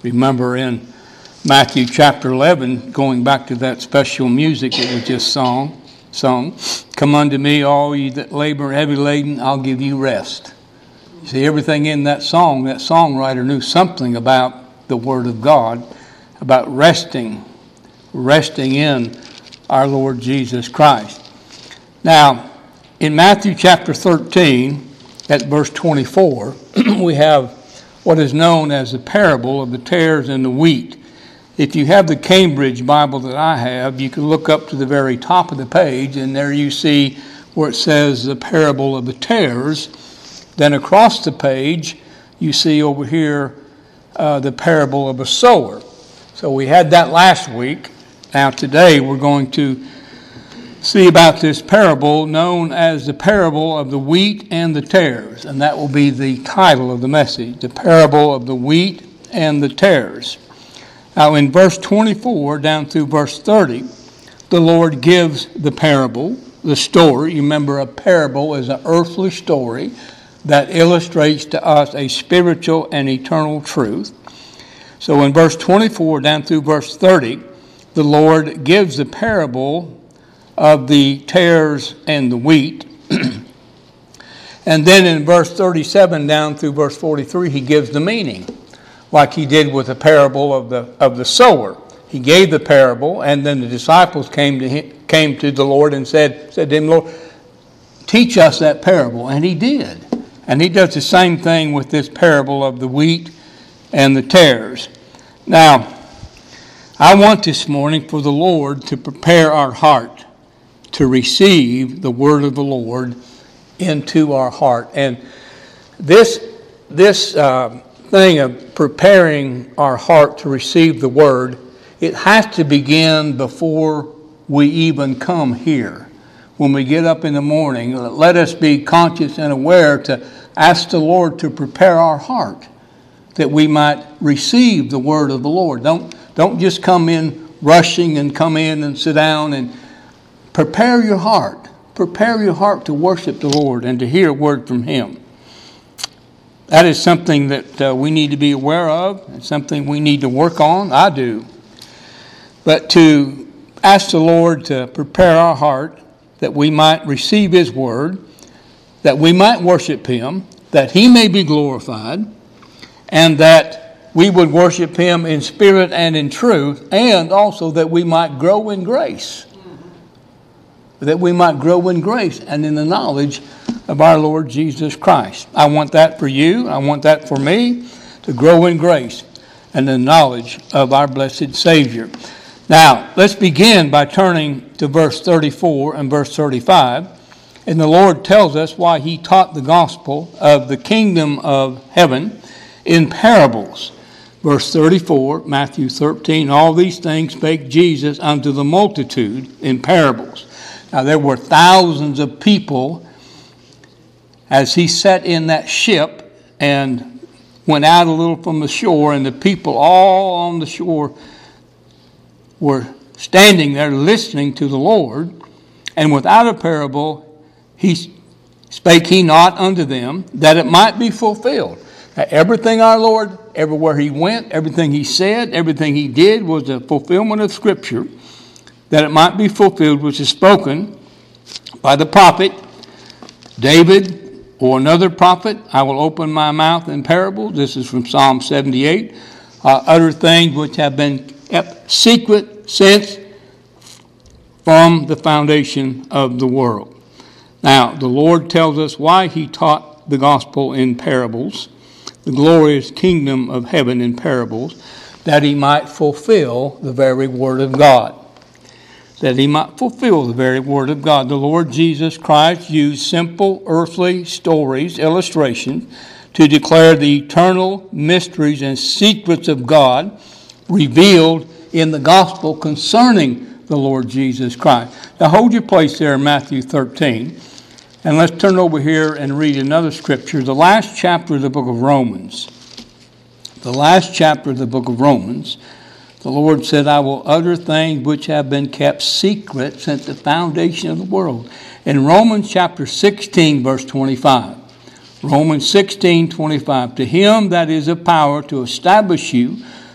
Remember in Matthew chapter 11, going back to that special music that was just sung, "Come unto me, all ye that labor and heavy laden, I'll give you rest." See, everything in that song, that songwriter knew something about the Word of God, about resting in our Lord Jesus Christ. Now, in Matthew chapter 13, at verse 24, we have what is known as the parable of the tares and the wheat. If you have the Cambridge Bible that I have, you can look up to the very top of the page, and there you see where it says the parable of the tares. Then across the page, you see over here the parable of a sower. So we had that last week. Now today we're going to see about this parable known as the parable of the wheat and the tares. And that will be the title of the message, the parable of the wheat and the tares. Now in verse 24 down through verse 30, the Lord gives the parable, the story. You remember, a parable is an earthly story that illustrates to us a spiritual and eternal truth. So in verse 24 down through verse 30, the Lord gives the parable of the tares and the wheat. And then in verse 37 down through verse 43, he gives the meaning, like he did with the parable of the sower. He gave the parable, and then the disciples came to the Lord and said to him, "Lord, teach us that parable." And he did. And he does the same thing with this parable of the wheat and the tares. Now, I want this morning for the Lord to prepare our heart to receive the word of the Lord into our heart. And this thing of preparing our heart to receive the word, it has to begin before we even come here. When we get up in the morning, let us be conscious and aware to ask the Lord to prepare our heart that we might receive the word of the Lord. Don't just come in rushing and come in and sit down, and prepare your heart. Prepare your heart to worship the Lord and to hear a word from Him. That is something that we need to be aware of. It's something we need to work on. I do. But to ask the Lord to prepare our heart that we might receive His word, that we might worship Him, that He may be glorified, and that we would worship Him in spirit and in truth, and also that we might grow in grace. That we might grow in grace and in the knowledge of our Lord Jesus Christ. I want that for you. I want that for me, to grow in grace and the knowledge of our blessed Savior. Now, let's begin by turning to verse 34 and verse 35. And the Lord tells us why He taught the gospel of the kingdom of heaven in parables. Verse 34, Matthew 13, "All these things spake Jesus unto the multitude in parables." Now there were thousands of people as He sat in that ship and went out a little from the shore, and the people all on the shore were standing there listening to the Lord. And without a parable, spake He not unto them, that it might be fulfilled. Now, everything our Lord, everywhere He went, everything He said, everything He did was a fulfillment of Scripture, that it might be fulfilled, which is spoken by the prophet David or another prophet. "I will open my mouth in parables." This is from Psalm 78. "Utter things which have been kept secret since from the foundation of the world." Now, the Lord tells us why He taught the gospel in parables, the glorious kingdom of heaven in parables, that He might fulfill the very word of God. That He might fulfill the very word of God. The Lord Jesus Christ used simple earthly stories, illustrations, to declare the eternal mysteries and secrets of God revealed in the gospel concerning the Lord Jesus Christ. Now hold your place there in Matthew 13. And let's turn over here and read another scripture. The last chapter of the book of Romans. The last chapter of the book of Romans. The Lord said, "I will utter things which have been kept secret since the foundation of the world." In Romans chapter 16, verse 25. Romans 16:25. "To Him that is of power to establish you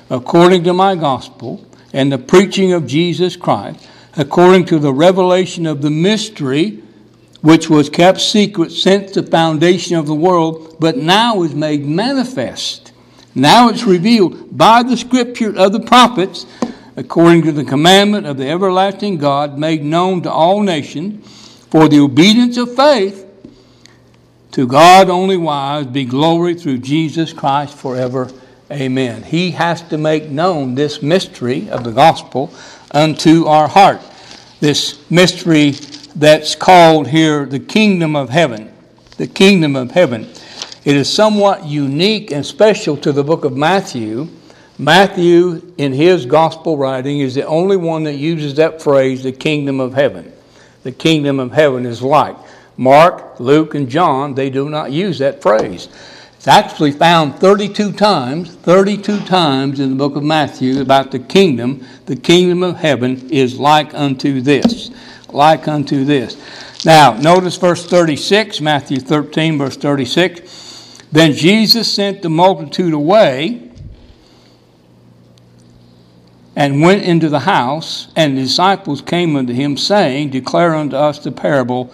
according to my gospel and the preaching of Jesus Christ, according to the revelation of the mystery which was kept secret since the foundation of the world, but now is made manifest. Now it's revealed by the scripture of the prophets, according to the commandment of the everlasting God, made known to all nations, for the obedience of faith. To God only wise be glory through Jesus Christ forever. Amen. He has to make known this mystery of the gospel unto our heart. This mystery that's called here the kingdom of heaven. The kingdom of heaven. It is somewhat unique and special to the book of Matthew. Matthew, in his gospel writing, is the only one that uses that phrase, the kingdom of heaven. The kingdom of heaven is like. Mark, Luke, and John, they do not use that phrase. It's actually found 32 times in the book of Matthew about the kingdom. The kingdom of heaven is like unto this. Like unto this. Now, notice verse 36, Matthew 13, verse 36. Then Jesus sent the multitude away and went into the house, and the disciples came unto him, saying, Declare unto us the parable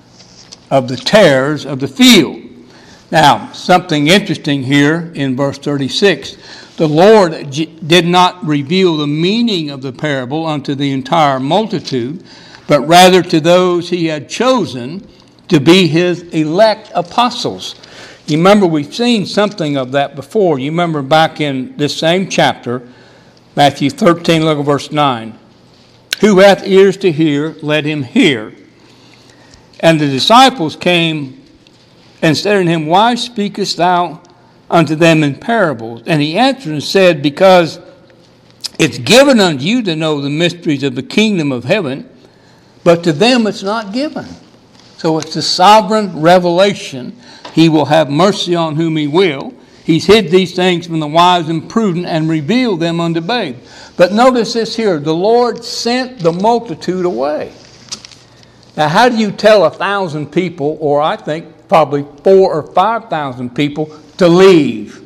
of the tares of the field. Now, something interesting here in verse 36. The Lord did not reveal the meaning of the parable unto the entire multitude, but rather to those he had chosen to be his elect apostles. You remember, we've seen something of that before. You remember back in this same chapter, Matthew 13, look at verse 9. Who hath ears to hear, let him hear. And the disciples came and said unto him, Why speakest thou unto them in parables? And he answered and said, Because it's given unto you to know the mysteries of the kingdom of heaven, but to them it's not given. So it's the sovereign revelation. He will have mercy on whom he will. He's hid these things from the wise and prudent and revealed them unto babes. But notice this here. The Lord sent the multitude away. Now, how do you tell 1,000 people, or I think probably 4,000 or 5,000 people, to leave?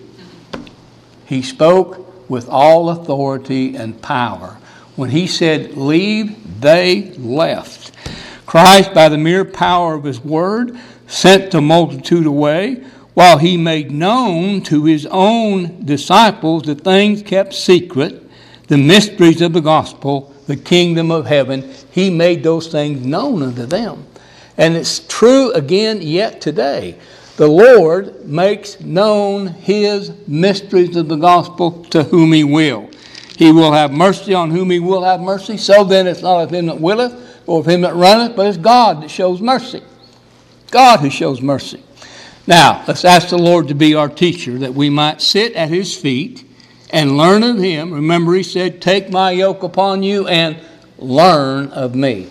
He spoke with all authority and power. When he said leave, they left. Christ, by the mere power of his word, sent the multitude away, while he made known to his own disciples the things kept secret, the mysteries of the gospel, the kingdom of heaven. He made those things known unto them. And it's true again yet today. The Lord makes known his mysteries of the gospel to whom he will. He will have mercy on whom he will have mercy. So then it's not of him that willeth or of him that runneth, but it's God that shows mercy. God who shows mercy. Now, let's ask the Lord to be our teacher, that we might sit at his feet and learn of him. Remember, he said, Take my yoke upon you and learn of me.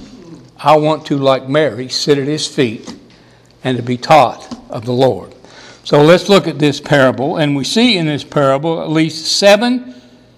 I want to, like Mary, sit at his feet and to be taught of the Lord. So let's look at this parable. And we see in this parable at least seven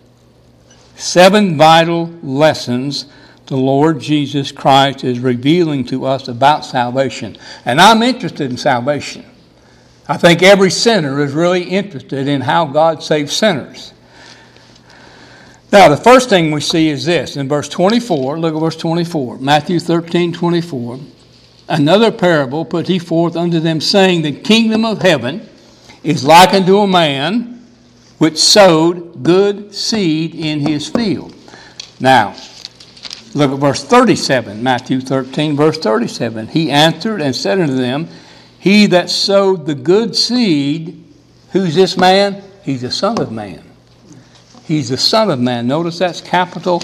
vital lessons the Lord Jesus Christ is revealing to us about salvation. And I'm interested in salvation. I think every sinner is really interested in how God saves sinners. Now, the first thing we see is this. In verse 24, look at verse 24. Matthew 13, 24. Another parable put he forth unto them, saying, The kingdom of heaven is like unto a man which sowed good seed in his field. Now, look at verse 37, Matthew 13, verse 37. He answered and said unto them, He that sowed the good seed, who's this man? He's the Son of Man. He's the Son of Man. Notice that's capital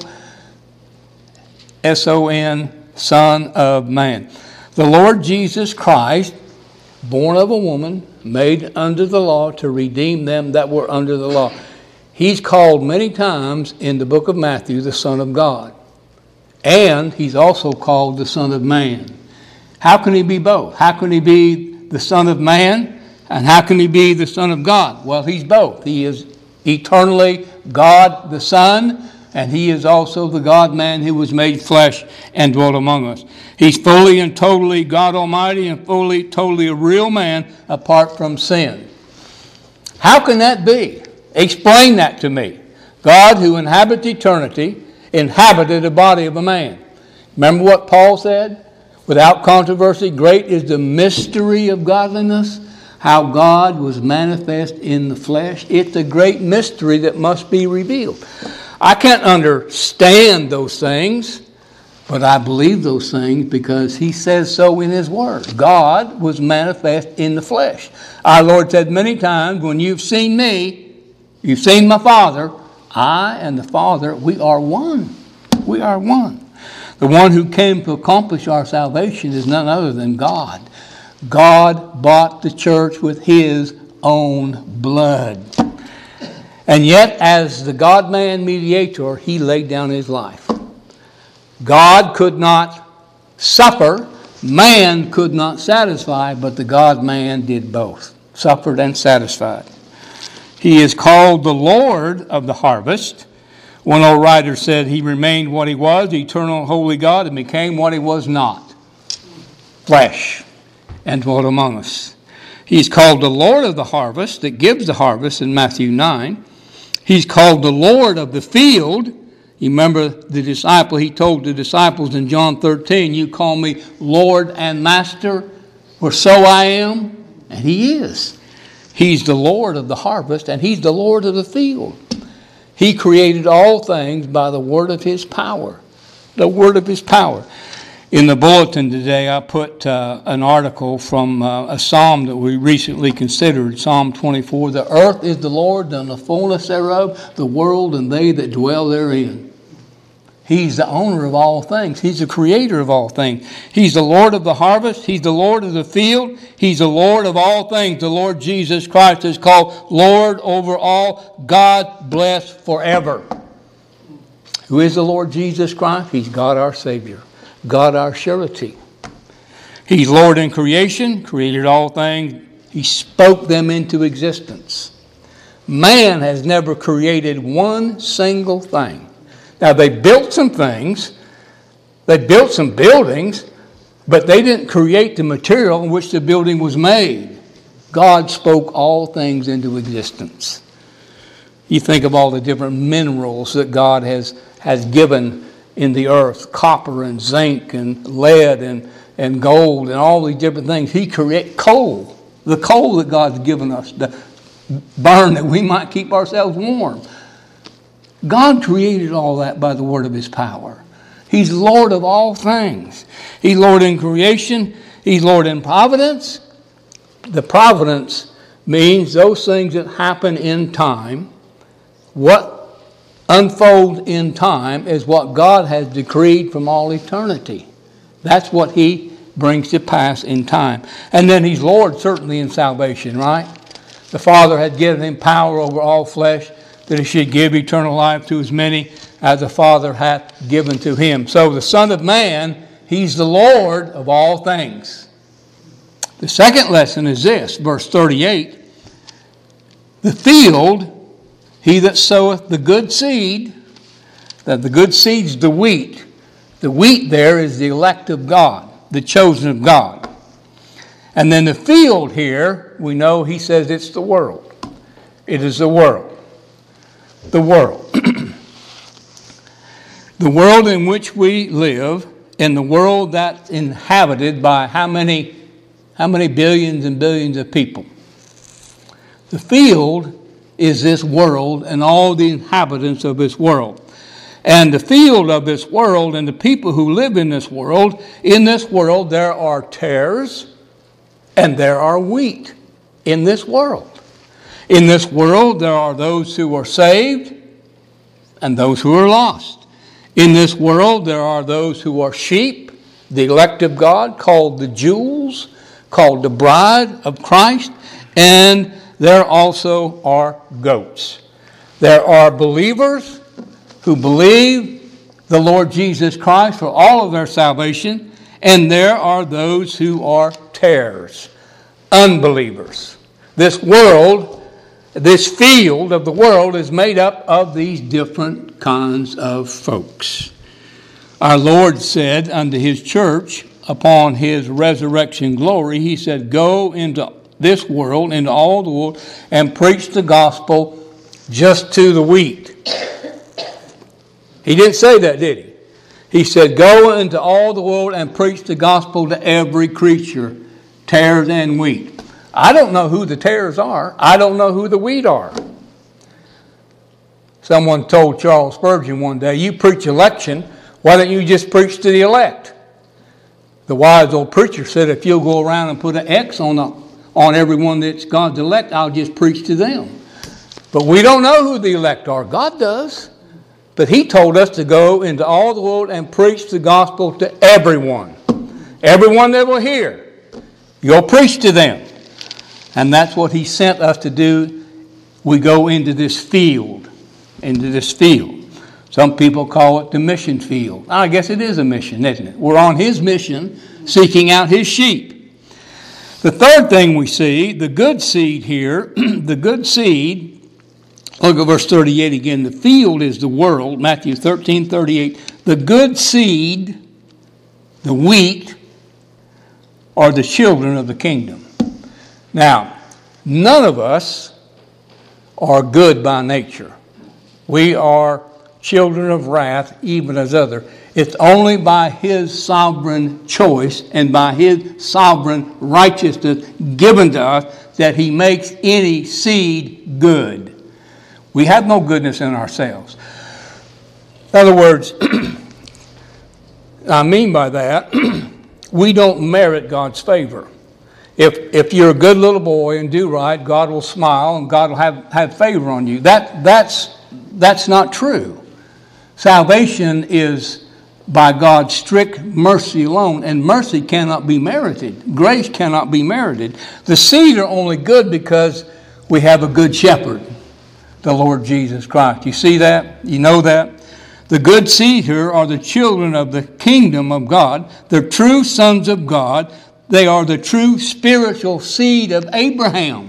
S-O-N, Son of Man. The Lord Jesus Christ, born of a woman, made under the law to redeem them that were under the law. He's called many times in the book of Matthew the Son of God. And he's also called the Son of Man. How can he be both? How can he be the Son of Man? And how can he be the Son of God? Well, he's both. He is eternally God the Son, and he is also the God-man who was made flesh and dwelt among us. He's fully and totally God Almighty and fully, totally a real man apart from sin. How can that be? Explain that to me. God who inhabits eternity inhabited the body of a man. Remember what Paul said? Without controversy, great is the mystery of godliness, how God was manifest in the flesh. It's a great mystery that must be revealed. I can't understand those things, but I believe those things because he says so in his word. God was manifest in the flesh. Our Lord said many times, when you've seen me, you've seen my Father. I and the Father, we are one. We are one. The one who came to accomplish our salvation is none other than God. God bought the church with his own blood. And yet, as the God-man mediator, he laid down his life. God could not suffer, man could not satisfy, but the God-man did both, suffered and satisfied. He is called the Lord of the harvest. One old writer said he remained what he was, eternal holy God, and became what he was not, flesh, and dwelt among us. He's called the Lord of the harvest that gives the harvest in Matthew 9. He's called the Lord of the field. You remember the disciple, he told the disciples in John 13, you call me Lord and Master, for so I am. And he is. He's the Lord of the harvest, and he's the Lord of the field. He created all things by the word of his power. The word of his power. In the bulletin today, I put an article from a psalm that we recently considered, Psalm 24. The earth is the Lord's and the fullness thereof, the world and they that dwell therein. He's the owner of all things. He's the creator of all things. He's the Lord of the harvest. He's the Lord of the field. He's the Lord of all things. The Lord Jesus Christ is called Lord over all. God bless forever. Who is the Lord Jesus Christ? He's God our Savior. God our surety. He's Lord in creation, created all things. He spoke them into existence. Man has never created one single thing. Now, they built some things, they built some buildings, but they didn't create the material in which the building was made. God spoke all things into existence. You think of all the different minerals that God has given in the earth, copper and zinc and lead and gold and all these different things. He created coal, the coal that God's given us to burn that we might keep ourselves warm. God created all that by the word of his power. He's Lord of all things. He's Lord in creation. He's Lord in providence. The providence means those things that happen in time. What unfolds in time is what God has decreed from all eternity. That's what he brings to pass in time. And then he's Lord certainly in salvation, right? The Father had given him power over all flesh, that he should give eternal life to as many as the Father hath given to him. So the Son of Man, he's the Lord of all things. The second lesson is this, verse 38. The field, he that soweth the good seed, that the good seed's the wheat. The wheat there is the elect of God, the chosen of God. And then the field here, we know he says it's the world. It is the world. The world. The world in which we live, and the world that's inhabited by how many billions and billions of people? The field is this world and all the inhabitants of this world. And the field of this world and the people who live in this world there are tares and there are wheat in this world. In this world, there are those who are saved and those who are lost. In this world, there are those who are sheep, the elect of God, called the jewels, called the bride of Christ, and there also are goats. There are believers who believe the Lord Jesus Christ for all of their salvation, and there are those who are tares, unbelievers. This world, this field of the world is made up of these different kinds of folks. Our Lord said unto his church upon his resurrection glory, he said, go into this world, into all the world, and preach the gospel just to the wheat. He didn't say that, did he? He said, go into all the world and preach the gospel to every creature, tares and wheat. I don't know who the tares are. I don't know who the wheat are. Someone told Charles Spurgeon one day, you preach election, why don't you just preach to the elect? The wise old preacher said, if you'll go around and put an X on everyone that's God's elect, I'll just preach to them. But we don't know who the elect are. God does. But he told us to go into all the world and preach the gospel to everyone. Everyone that will hear. You'll preach to them. And that's what he sent us to do. We go into this field. Some people call it the mission field. I guess it is a mission, isn't it? We're on his mission, seeking out his sheep. The third thing we see, the good seed here, the good seed, look at verse 38 again. The field is the world, Matthew 13:38. The good seed, the wheat, are the children of the kingdom. Now, none of us are good by nature. We are children of wrath, even as others. It's only by his sovereign choice and by his sovereign righteousness given to us that he makes any seed good. We have no goodness in ourselves. In other words, I mean by that, we don't merit God's favor. If you're a good little boy and do right, God will smile and God will have favor on you. That's not true. Salvation is by God's strict mercy alone, and mercy cannot be merited. Grace cannot be merited. The seed are only good because we have a good shepherd, the Lord Jesus Christ. You see that? You know that? The good seed here are the children of the kingdom of God. They're true sons of God. They are the true spiritual seed of Abraham.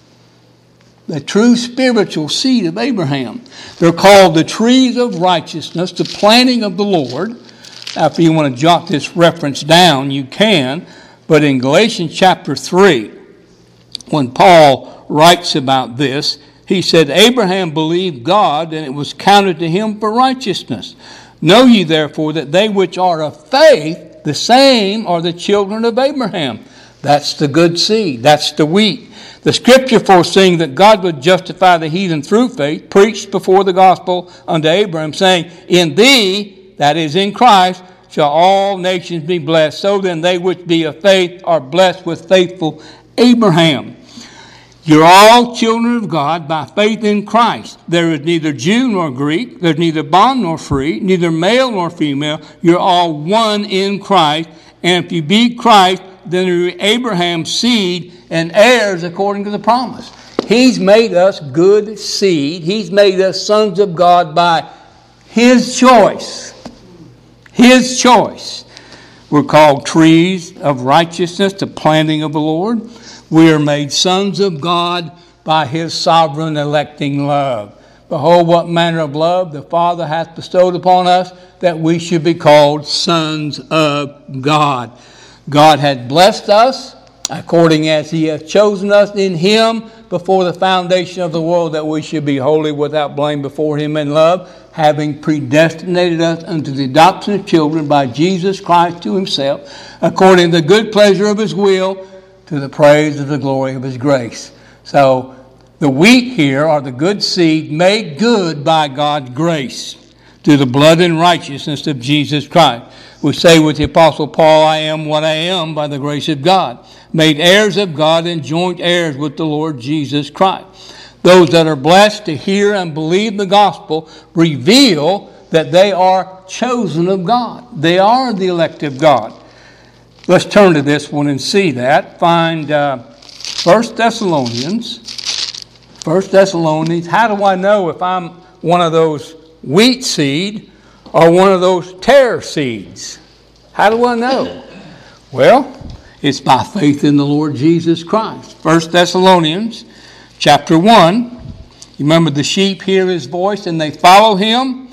The true spiritual seed of Abraham. They're called the trees of righteousness, the planting of the Lord. Now, if you want to jot this reference down, you can. But in Galatians chapter 3, when Paul writes about this, he said, Abraham believed God, and it was counted to him for righteousness. Know ye therefore that they which are of faith, the same are the children of Abraham. That's the good seed. That's the wheat. The scripture foreseeing that God would justify the heathen through faith, preached before the gospel unto Abraham, saying, in thee, that is in Christ, shall all nations be blessed. So then they which be of faith are blessed with faithful Abraham. You're all children of God by faith in Christ. There is neither Jew nor Greek. There's neither bond nor free, neither male nor female. You're all one in Christ. And if you be Christ, then you're Abraham's seed and heirs according to the promise. He's made us good seed. He's made us sons of God by his choice. His choice. We're called trees of righteousness, the planting of the Lord. We are made sons of God by his sovereign electing love. Behold, what manner of love the Father hath bestowed upon us, that we should be called sons of God. God had blessed us according as he hath chosen us in him before the foundation of the world, that we should be holy without blame before him in love, having predestinated us unto the adoption of children by Jesus Christ to himself, according to the good pleasure of his will, to the praise of the glory of his grace. So the wheat here are the good seed made good by God's grace through the blood and righteousness of Jesus Christ. We say with the Apostle Paul, I am what I am by the grace of God, made heirs of God and joint heirs with the Lord Jesus Christ. Those that are blessed to hear and believe the gospel reveal that they are chosen of God. They are the elect of God. Let's turn to this one and see that. Find 1 Thessalonians. 1 Thessalonians. How do I know if I'm one of those wheat seed or one of those tare seeds? How do I know? Well, it's by faith in the Lord Jesus Christ. 1 Thessalonians chapter 1. You remember the sheep hear his voice and they follow him.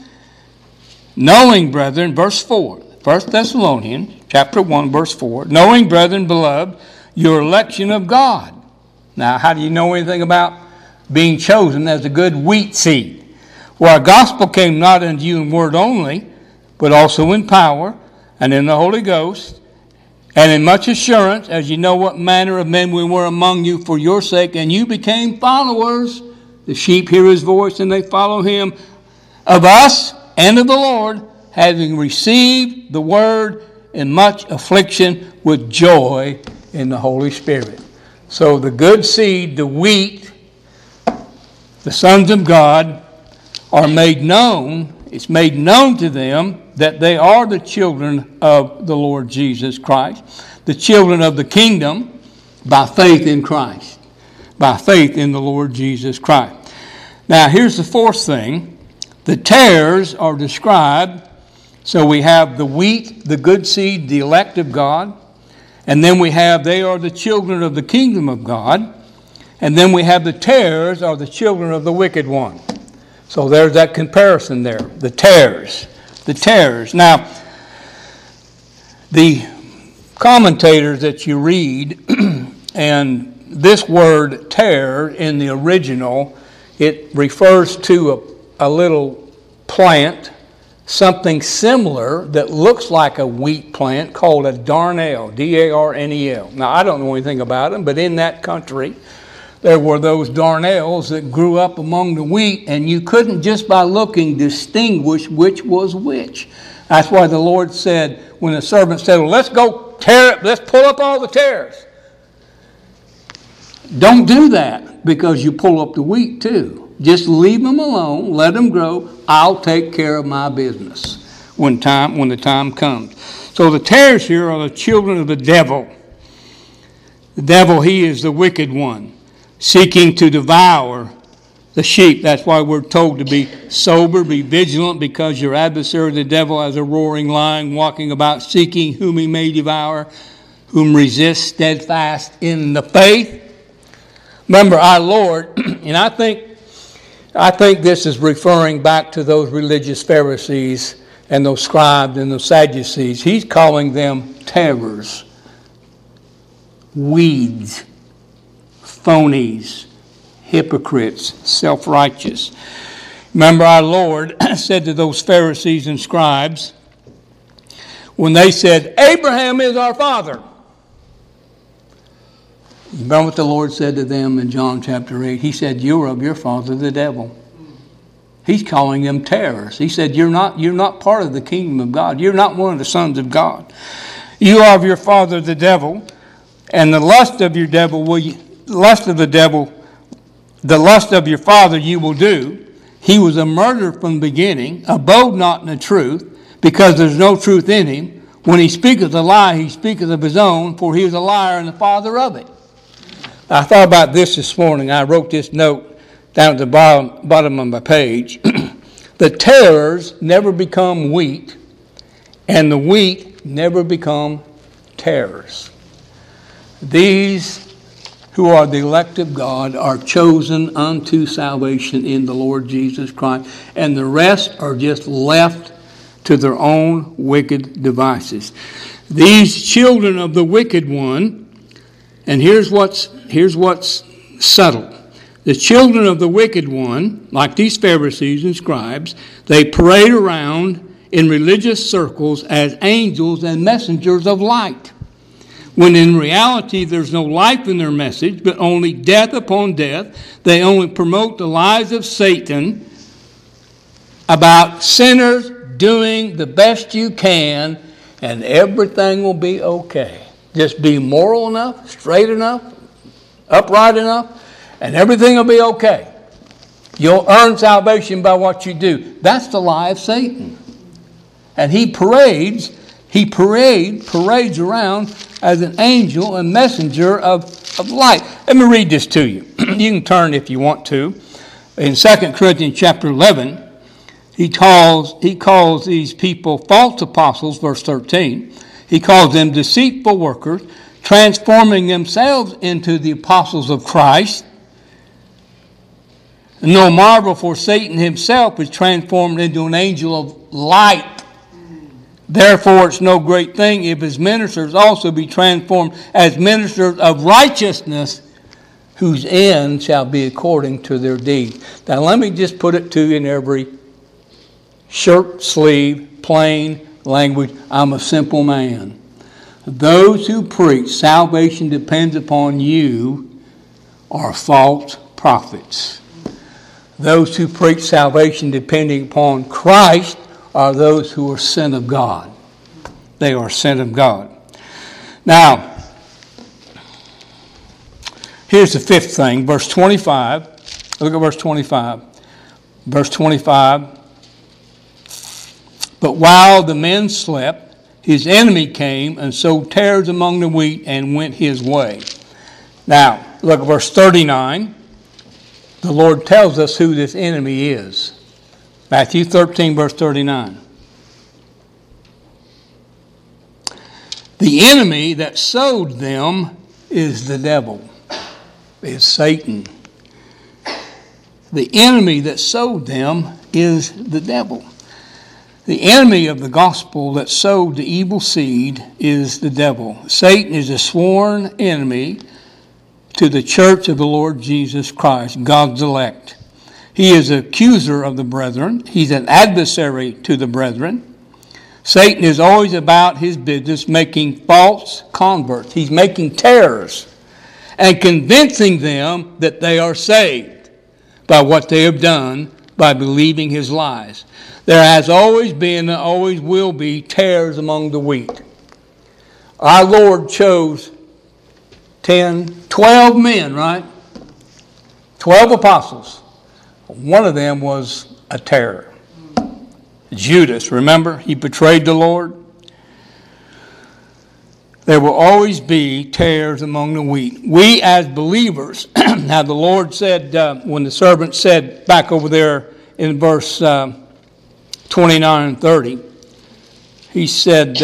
Knowing, brethren, verse 4. 1 Thessalonians chapter 1, verse 4. Knowing, brethren, beloved, your election of God. Now, how do you know anything about being chosen as a good wheat seed? For our gospel came not unto you in word only, but also in power, and in the Holy Ghost, and in much assurance, as you know what manner of men we were among you for your sake, and you became followers. The sheep hear his voice, and they follow him. Of us and of the Lord, having received the word in much affliction with joy in the Holy Spirit. So the good seed, the wheat, the sons of God, are made known. It's made known to them that they are the children of the Lord Jesus Christ, the children of the kingdom by faith in Christ, by faith in the Lord Jesus Christ. Now here's the fourth thing. The tares are described. So we have the wheat, the good seed, the elect of God. And then we have they are the children of the kingdom of God. And then we have the tares are the children of the wicked one. So there's that comparison there. The tares. The tares. Now, the commentators that you read, and this word tare in the original, it refers to a little plant, something similar that looks like a wheat plant called a darnel, D-A-R-N-E-L. Now, I don't know anything about them, but in that country, there were those darnels that grew up among the wheat, and you couldn't just by looking distinguish which was which. That's why the Lord said, when the servant said, well, let's go tear it, let's pull up all the tares. Don't do that, because you pull up the wheat too. Just leave them alone, let them grow. I'll take care of my business when the time comes. So the tares here are the children of the devil. The devil, he is the wicked one, seeking to devour the sheep. That's why we're told to be sober, be vigilant, because your adversary, the devil, as a roaring lion, walking about seeking whom he may devour, whom resist steadfast in the faith. Remember our Lord, and I think this is referring back to those religious Pharisees and those scribes and those Sadducees. He's calling them tares, weeds, phonies, hypocrites, self-righteous. Remember our Lord said to those Pharisees and scribes, when they said, Abraham is our father. Remember what the Lord said to them in John chapter 8? He said, you're of your father the devil. He's calling them tares. He said, you're not part of the kingdom of God. You're not one of the sons of God. You are of your father the devil, and the lust of your devil the lust of your father you will do. He was a murderer from the beginning, abode not in the truth, because there's no truth in him. When he speaketh a lie, he speaketh of his own, for he is a liar and the father of it. I thought about this morning. I wrote this note down at the bottom of my page. The tares never become wheat, and the wheat never become tares. These who are the elect of God are chosen unto salvation in the Lord Jesus Christ, and the rest are just left to their own wicked devices. These children of the wicked one, and here's what's subtle. The children of the wicked one, like these Pharisees and scribes, they parade around in religious circles as angels and messengers of light, when in reality there's no life in their message, but only death upon death. They only promote the lies of Satan about sinners doing the best you can, and everything will be okay. Just be moral enough, straight enough, upright enough, and everything will be okay. You'll earn salvation by what you do. That's the lie of Satan. And he parades around as an angel and messenger of light. Let me read this to you. You can turn if you want to. In 2 Corinthians chapter 11, he calls these people false apostles, verse 13. He calls them deceitful workers, transforming themselves into the apostles of Christ. And no marvel, for Satan himself is transformed into an angel of light. Therefore, it's no great thing if his ministers also be transformed as ministers of righteousness, whose end shall be according to their deeds. Now let me just put it to you in every shirt sleeve, plain language. I'm a simple man. Those who preach salvation depends upon you are false prophets. Those who preach salvation depending upon Christ are those who are sent of God. They are sent of God. Now, here's the fifth thing, verse 25. Look at verse 25. Verse 25. But while the men slept, his enemy came and sowed tares among the wheat and went his way. Now, look at verse 39. The Lord tells us who this enemy is. Matthew 13, verse 39. The enemy that sowed them is the devil, is Satan. The enemy that sowed them is the devil. The enemy of the gospel that sowed the evil seed is the devil. Satan is a sworn enemy to the church of the Lord Jesus Christ, God's elect. He is an accuser of the brethren. He's an adversary to the brethren. Satan is always about his business making false converts. He's making tares and convincing them that they are saved by what they have done by believing his lies. There has always been and always will be tares among the wheat. Our Lord chose 12 men, right? 12 apostles. One of them was a tare. Judas, remember? He betrayed the Lord. There will always be tares among the wheat. We as believers, now the Lord said, when the servant said back over there in verse 29 and 30, he said,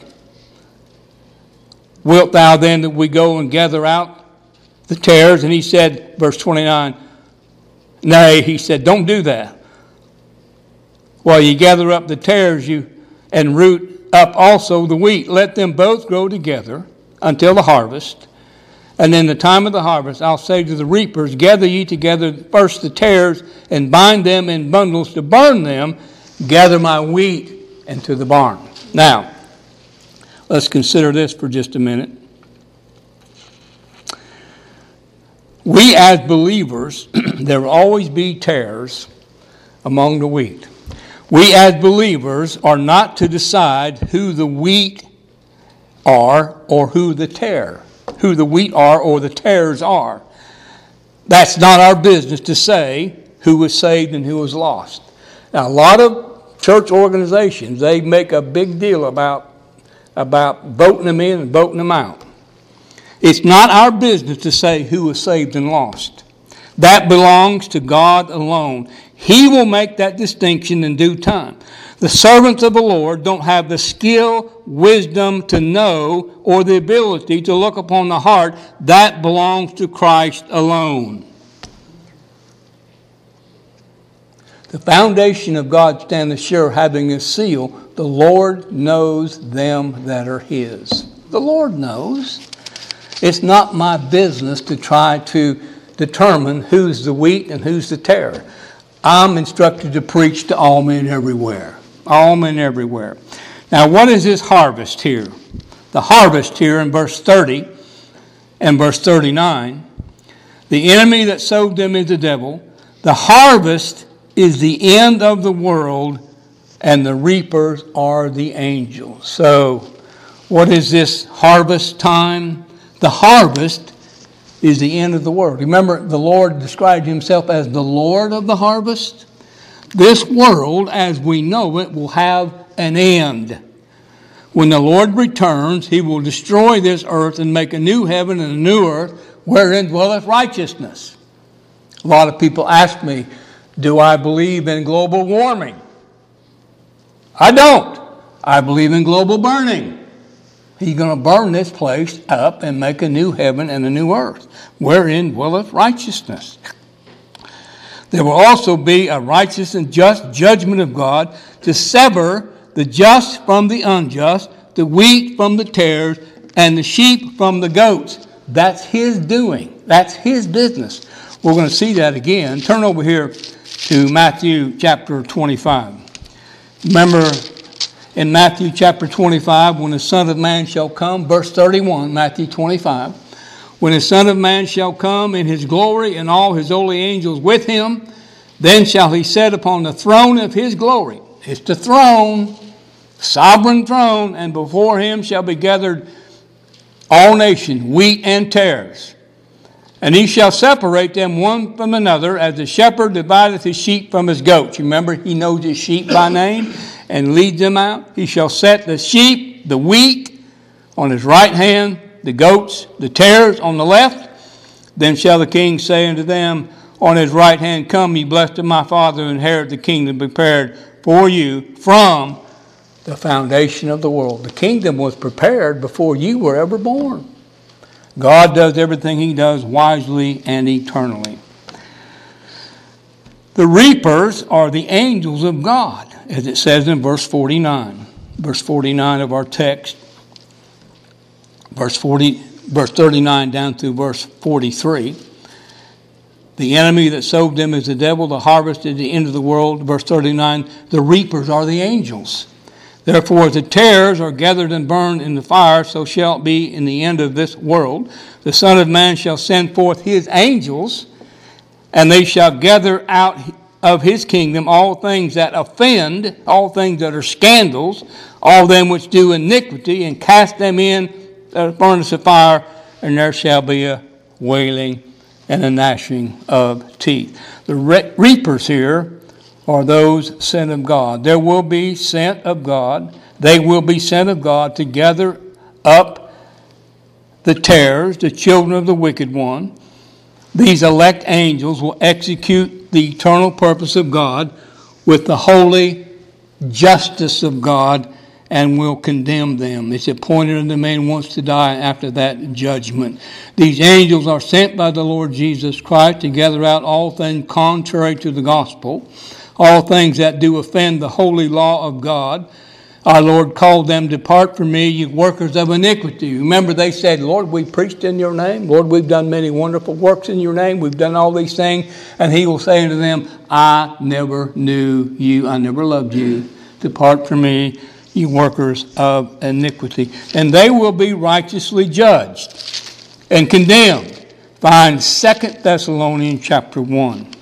wilt thou then that we go and gather out the tares? And he said, verse 29, nay, he said, don't do that. While you gather up the tares and root up also the wheat, let them both grow together until the harvest. And in the time of the harvest, I'll say to the reapers, gather ye together first the tares and bind them in bundles to burn them. Gather my wheat into the barn. Now, let's consider this for just a minute. We as believers, there will always be tares among the wheat. We as believers are not to decide who the wheat are or who the wheat are or the tares are. That's not our business to say who was saved and who was lost. Now, a lot of church organizations, they make a big deal about voting them in and voting them out. It's not our business to say who is saved and lost. That belongs to God alone. He will make that distinction in due time. The servants of the Lord don't have the skill, wisdom to know, or the ability to look upon the heart. That belongs to Christ alone. The foundation of God standeth sure, having a seal. The Lord knows them that are His. The Lord knows. It's not my business to try to determine who's the wheat and who's the tare. I'm instructed to preach to all men everywhere. All men everywhere. Now, what is this harvest here? The harvest here in verse 30 and verse 39. The enemy that sowed them is the devil. The harvest is the end of the world, and the reapers are the angels. So, what is this harvest time? The harvest is the end of the world. Remember, the Lord described Himself as the Lord of the harvest. This world, as we know it, will have an end. When the Lord returns, He will destroy this earth and make a new heaven and a new earth wherein dwelleth righteousness. A lot of people ask me, do I believe in global warming? I don't. I believe in global burning. He's going to burn this place up and make a new heaven and a new earth, wherein dwelleth righteousness. There will also be a righteous and just judgment of God to sever the just from the unjust, the wheat from the tares, and the sheep from the goats. That's His doing. That's His business. We're going to see that again. Turn over here to Matthew chapter 25. Remember in Matthew chapter 25, when the Son of Man shall come, verse 31, Matthew 25, when the Son of Man shall come in His glory and all His holy angels with Him, then shall He sit upon the throne of His glory. It's the throne, sovereign throne, and before Him shall be gathered all nations, wheat and tares. And He shall separate them one from another, as the shepherd divideth his sheep from his goats. You remember, He knows His sheep by name and leads them out. He shall set the sheep, the wheat, on His right hand, the goats, the tares on the left. Then shall the King say unto them on His right hand, Come, ye blessed of my Father, and inherit the kingdom prepared for you from the foundation of the world. The kingdom was prepared before you were ever born. God does everything He does wisely and eternally. The reapers are the angels of God, as it says in verse 49. Verse 49 of our text. Verse 39 down through verse 43. The enemy that sowed them is the devil, the harvest is the end of the world. Verse 39, the reapers are the angels. Therefore, as the tares are gathered and burned in the fire, so shall it be in the end of this world. The Son of Man shall send forth His angels, and they shall gather out of His kingdom all things that offend, all things that are scandals, all them which do iniquity, and cast them in the furnace of fire, and there shall be a wailing and a gnashing of teeth. The reapers here are those sent of God. There will be sent of God. They will be sent of God to gather up the tares, the children of the wicked one. These elect angels will execute the eternal purpose of God with the holy justice of God and will condemn them. It's appointed unto man wants to die after that judgment. These angels are sent by the Lord Jesus Christ to gather out all things contrary to the gospel, all things that do offend the holy law of God. Our Lord called them, Depart from me, you workers of iniquity. Remember, they said, Lord, we preached in your name. Lord, we've done many wonderful works in your name. We've done all these things. And He will say unto them, I never knew you. I never loved you. Depart from me, you workers of iniquity. And they will be righteously judged and condemned. Find 2 Thessalonians chapter 1.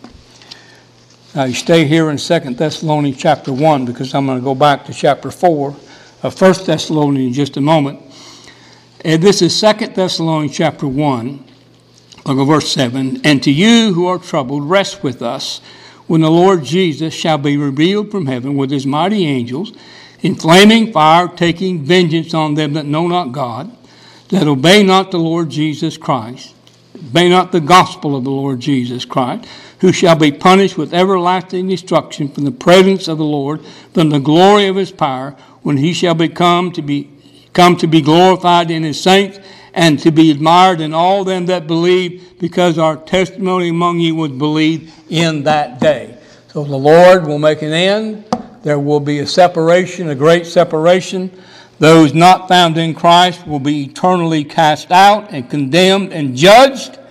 Now you stay here in 2 Thessalonians chapter 1 because I'm going to go back to chapter 4 of 1 Thessalonians in just a moment. And this is 2 Thessalonians chapter 1, look at verse 7. And to you who are troubled, rest with us when the Lord Jesus shall be revealed from heaven with His mighty angels, in flaming fire, taking vengeance on them that know not God, that obey not the Lord Jesus Christ, obey not the gospel of the Lord Jesus Christ, who shall be punished with everlasting destruction from the presence of the Lord, from the glory of His power, when He shall come to be glorified in His saints, and to be admired in all them that believe, because our testimony among you was believed in that day. So the Lord will make an end. There will be a separation, a great separation. Those not found in Christ will be eternally cast out and condemned and judged.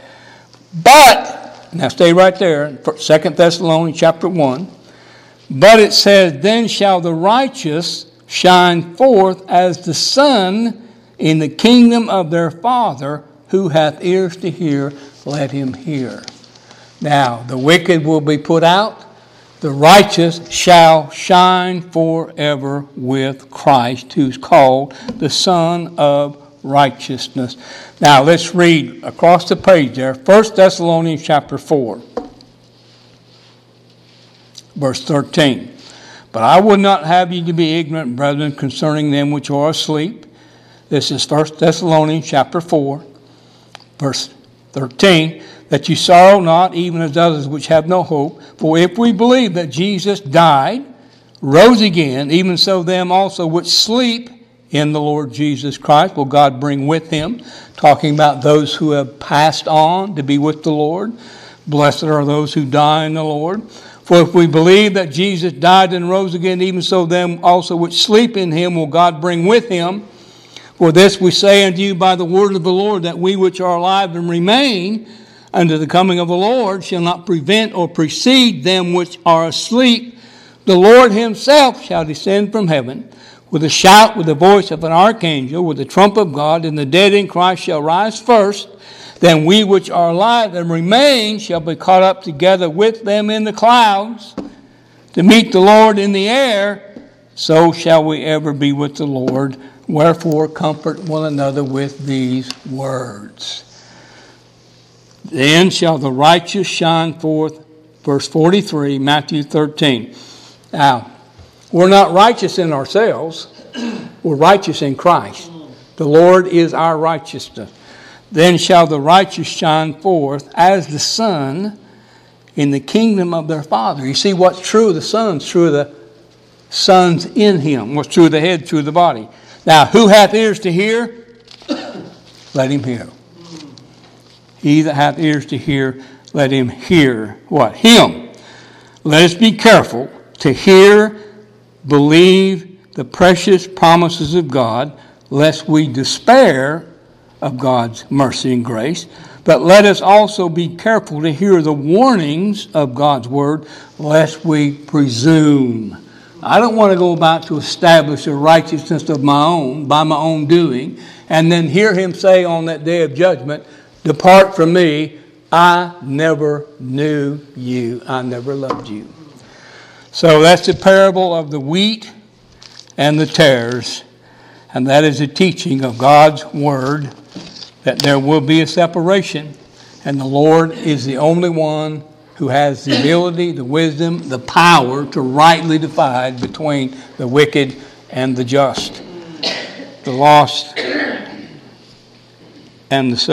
But, now stay right there, 2 Thessalonians chapter 1. But it says, Then shall the righteous shine forth as the sun in the kingdom of their Father. Who hath ears to hear, let him hear. Now, the wicked will be put out. The righteous shall shine forever with Christ, who's called the Son of Righteousness. Now let's read across the page there, 1 Thessalonians chapter 4, verse 13. But I would not have you to be ignorant, brethren, concerning them which are asleep. This is 1 Thessalonians chapter 4, verse 13. That you sorrow not, even as others which have no hope. For if we believe that Jesus died, rose again, even so them also which sleep in the Lord Jesus Christ will God bring with Him. Talking about those who have passed on to be with the Lord. Blessed are those who die in the Lord. For if we believe that Jesus died and rose again, even so them also which sleep in Him will God bring with Him. For this we say unto you by the word of the Lord, that we which are alive and remain unto the coming of the Lord shall not prevent or precede them which are asleep. The Lord himself shall descend from heaven with a shout, with the voice of an archangel, with the trump of God, and the dead in Christ shall rise first. Then we which are alive and remain shall be caught up together with them in the clouds to meet the Lord in the air. So shall we ever be with the Lord. Wherefore comfort one another with these words. Then shall the righteous shine forth. Verse 43, Matthew 13. Now, we're not righteous in ourselves. We're righteous in Christ. The Lord is our righteousness. Then shall the righteous shine forth as the sun in the kingdom of their Father. You see, what's true of the son's true of the sons in him. What's true of the head, true of the body. Now, who hath ears to hear? Let him hear. He that hath ears to hear, let him hear what? Him. Let us be careful to hear, believe the precious promises of God, lest we despair of God's mercy and grace. But let us also be careful to hear the warnings of God's word, lest we presume. I don't want to go about to establish a righteousness of my own, by my own doing, and then hear him say on that day of judgment, depart from me, I never knew you. I never loved you. So that's the parable of the wheat and the tares. And that is a teaching of God's word, that there will be a separation. And the Lord is the only one who has the ability, the wisdom, the power to rightly divide between the wicked and the just, the lost and the